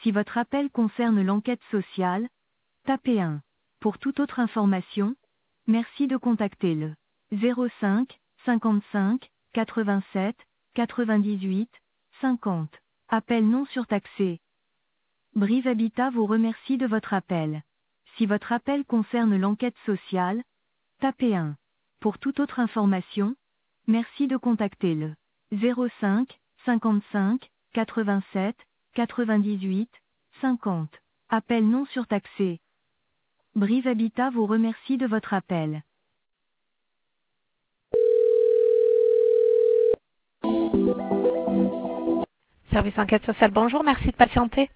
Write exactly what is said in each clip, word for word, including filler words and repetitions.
Si votre appel concerne l'enquête sociale, tapez un. Pour toute autre information, merci de contacter le zéro cinq, cinquante-cinq, quatre-vingt-sept, quatre-vingt-dix-huit, cinquante. Appel non surtaxé. Brive Habitat vous remercie de votre appel. Si votre appel concerne l'enquête sociale, tapez un. Pour toute autre information, merci de contacter le zéro cinq, cinquante-cinq, quatre-vingt-sept, quatre-vingt-dix-huit, cinquante. Appel non surtaxé. Brive Habitat vous remercie de votre appel. Service enquête sociale, bonjour, merci de patienter.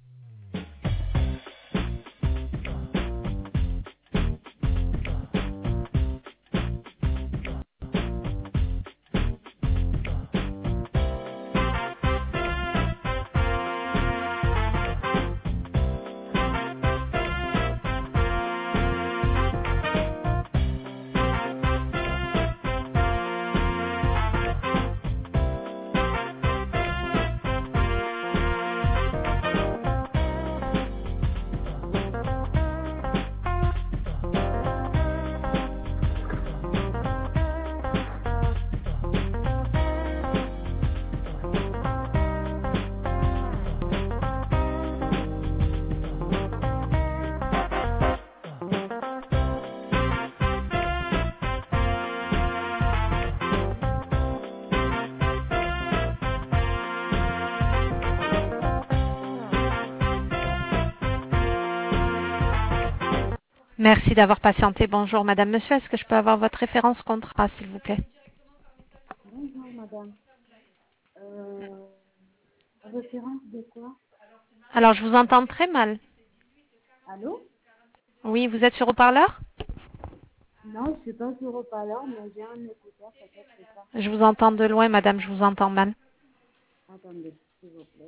Merci d'avoir patienté. Bonjour, madame, monsieur. Est-ce que je peux avoir votre référence contrat, s'il vous plaît? Bonjour madame. Euh, référence de quoi? Alors, je vous entends très mal. Allô? Oui, vous êtes sur haut-parleur? Non, je suis pas sur haut-parleur, mais j'ai un écouteur, peut-être c'est ça. Je vous entends de loin, madame, je vous entends mal. Attendez, s'il vous plaît.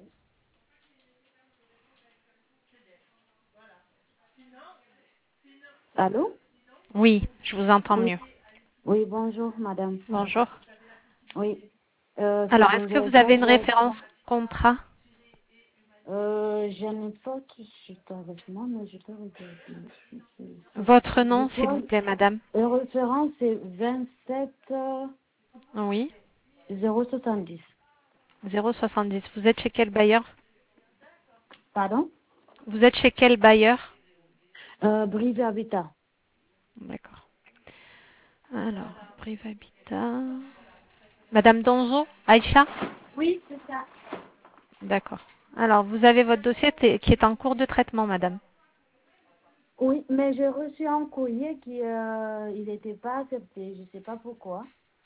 Allô? Oui, je vous entends Oui. mieux. Oui, bonjour madame. Bonjour. Oui. Euh, c'est Alors, est-ce dans que le vous avez sens une où- référence contrat? Euh, je n'ai pas tout de suite avec moi, mais je peux regarder. Votre Je nom, s'il crois, vous plaît, madame? le référence c'est vingt-sept Oui, zéro soixante-dix. zéro soixante-dix. Vous êtes chez quel bailleur? Pardon? Vous êtes chez quel bailleur? Euh, Brive Habitat. D'accord. Alors, Brive Habitat. Madame Donzo, Aïcha? Oui, c'est ça. D'accord. Alors, vous avez votre dossier t- qui est en cours de traitement, madame. Oui, mais j'ai reçu un courrier qui euh, il n'était pas accepté. Je ne sais pas pourquoi.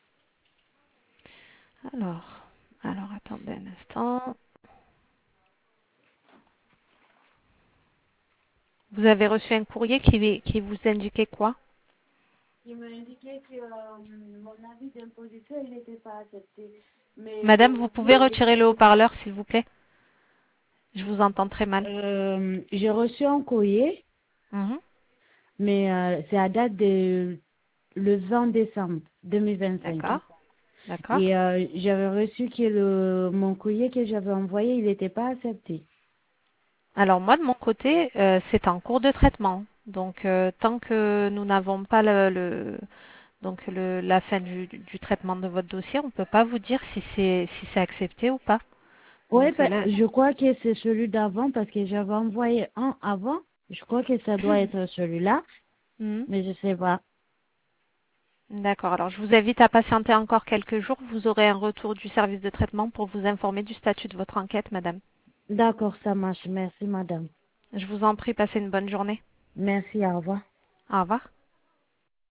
Alors, alors attendez un instant. Vous avez reçu un courrier qui, qui vous indiquait quoi? Il m'a indiqué que euh, mon avis d'imposition il n'était pas accepté. Mais Madame, vous pouvez aujourd'hui, retirer le haut-parleur, s'il vous plaît? Je vous entends très mal. euh, j'ai reçu un courrier, Mhm. mais euh, c'est à date de le vingt décembre deux mille vingt-cinq. D'accord. D'accord. Et euh, j'avais reçu que le mon courrier que j'avais envoyé, il n'était pas accepté. Alors moi, de mon côté, euh, c'est en cours de traitement. Donc, euh, tant que nous n'avons pas le, le- donc le, la fin du, du traitement de votre dossier, on ne peut pas vous dire si c'est si c'est accepté ou pas. Oui, Donc euh, là, je crois que c'est celui d'avant parce que j'avais envoyé un avant. Je crois que ça doit être celui-là, Mhm. mais je sais pas. D'accord. Alors, je vous invite à patienter encore quelques jours. Vous aurez un retour du service de traitement pour vous informer du statut de votre enquête, madame. D'accord, ça marche. Merci, madame. Je vous en prie, passez une bonne journée. Merci, au revoir. Au revoir.